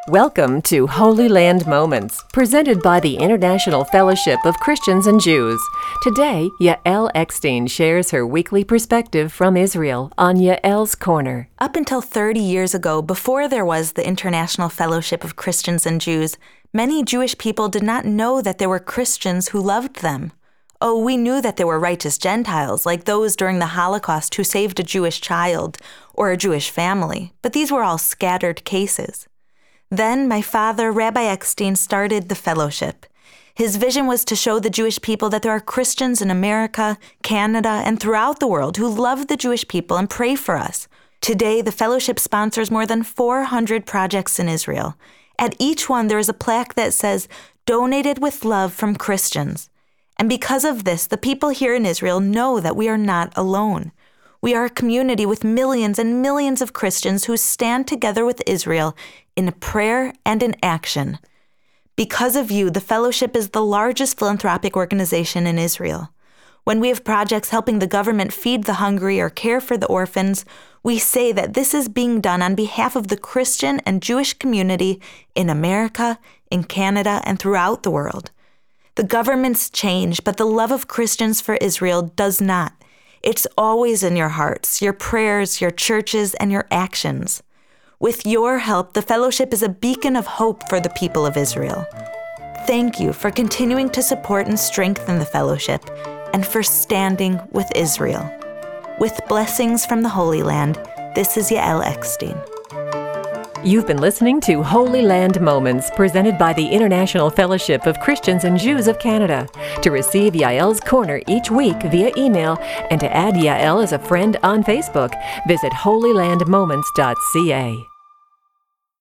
Welcome to Holy Land Moments, presented by the International Fellowship of Christians and Jews. Today, Yael Eckstein shares her weekly perspective from Israel on Yael's Corner. Up until 30 years ago, before there was the International Fellowship of Christians and Jews, many Jewish people did not know that there were Christians who loved them. Oh, we knew that there were righteous Gentiles, like those during the Holocaust who saved a Jewish child or a Jewish family, but these were all scattered cases. Then my father, Rabbi Eckstein, started the fellowship. His vision was to show the Jewish people that there are Christians in America, Canada, and throughout the world who love the Jewish people and pray for us. Today, the fellowship sponsors more than 400 projects in Israel. At each one, there is a plaque that says, "Donated with love from Christians." And because of this, the people here in Israel know that we are not alone. We are a community with millions and millions of Christians who stand together with Israel in prayer and in action. Because of you, the fellowship is the largest philanthropic organization in Israel. When we have projects helping the government feed the hungry or care for the orphans, we say that this is being done on behalf of the Christian and Jewish community in America, in Canada, and throughout the world. The governments change, but the love of Christians for Israel does not. It's always in your hearts, your prayers, your churches, and your actions. With your help, the fellowship is a beacon of hope for the people of Israel. Thank you for continuing to support and strengthen the fellowship, and for standing with Israel. With blessings from the Holy Land, this is Yael Eckstein. You've been listening to Holy Land Moments, presented by the International Fellowship of Christians and Jews of Canada. To receive Yael's Corner each week via email and to add Yael as a friend on Facebook, visit holylandmoments.ca.